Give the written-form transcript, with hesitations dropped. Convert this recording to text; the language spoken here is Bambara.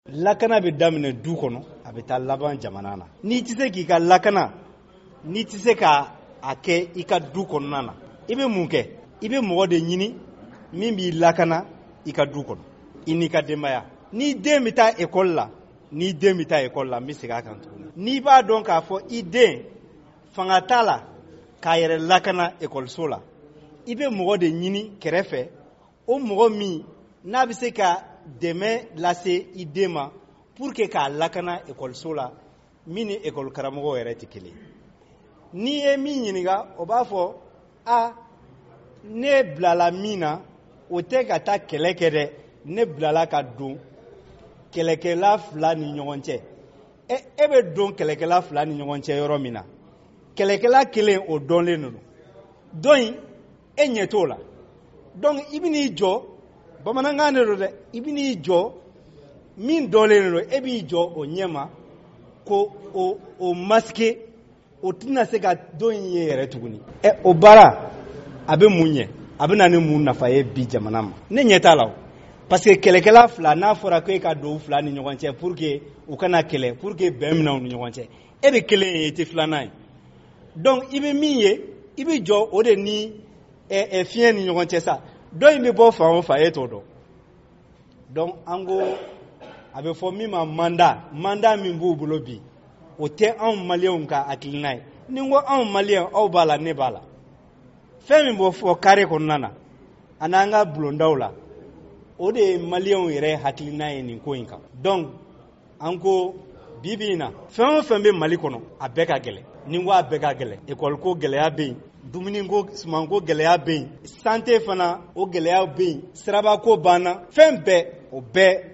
Lakana bɛ daminɛ du kɔnɔ a bɛ taa laban jamana na. N'i tɛ se k'i ka lakana, n'i tɛ se ka a kɛ i ka du kɔnɔna na, i bɛ mun kɛ? I bɛ mɔgɔ de ɲini min b'i lakana i ka du kɔnɔ, i n'i ka denbaya. N'i den bɛ taa école la, n bɛ segin a kan tuguni. N'i b'a dɔn k'a fɔ i den fanga t'a la k'a yɛrɛ lakana école la, i bɛ mɔgɔ de ɲini kɛrɛfɛ, o mɔgɔ min n'a bɛ se ka dɛmɛ lase i den ma pour que k'a lakana école la, min ni école karamɔgɔ yɛrɛ tɛ kelen. N'i ye min ɲininka, o b'a fɔ ne bilala min na o tɛ ka taa kɛlɛ kɛ dɛ, ne bilala ka don kɛlɛkɛla fila ni ɲɔgɔn cɛ. E bɛ don kɛlɛkɛla fila ni ɲɔgɔn cɛ yɔrɔ min na, kɛlɛkɛla kelen o dɔnlen don. Dɔn in e ɲɛ t'o la. Donc i bɛ n'i jɔ, bamanankan de don dɛ, i bɛ n'i jɔ min dɔnlen don, e b'i jɔ o ɲɛma ko o masquer, o tɛna se ka dɔn in ye yɛrɛ tuguni. O baara a bɛ mun ɲɛ? A bɛ na ni mun nafa ye bi jamana ma? Ne ɲɛ t'a la. Parce que kɛlɛkɛla fila n'a fɔra ko e ka don fila ni ɲɔgɔn cɛ pour que u kana kɛlɛ, pour que bɛn minɛ u ni ɲɔgɔn cɛ. E bɛ kelen ye, i tɛ filanan ye. Donc i bɛ min ye, i bɛ jɔ o de ni fiɲɛ ni ɲɔgɔn cɛ sa. Dɔ in bɛ bɔ fan o fan e t'o dɔn. Donc an ko a bɛ fɔ min ma mandat min b'u bolo bi, o tɛ anw maliyɛnw ka hakilina ye. Ni n ko anw maliyɛn, aw b'a la, ne b'a la. Fɛn min bɔ fɔ carré kɔnɔna na, a n'an ka bulondaw la, o de ye maliyɛnw yɛrɛ hakilina ye nin ko in kan. Donc an ko bibi in na fɛn o fɛn bɛ Mali kɔnɔ a bɛɛ ka gɛlɛn. Ni n ko a bɛɛ ka gɛlɛn, école ko gɛlɛya bɛ yen, dumuni ko suman ko gɛlɛya bɛ yen, santé fana o gɛlɛya bɛ yen, siraba ko banna, fɛn bɛɛ o bɛɛ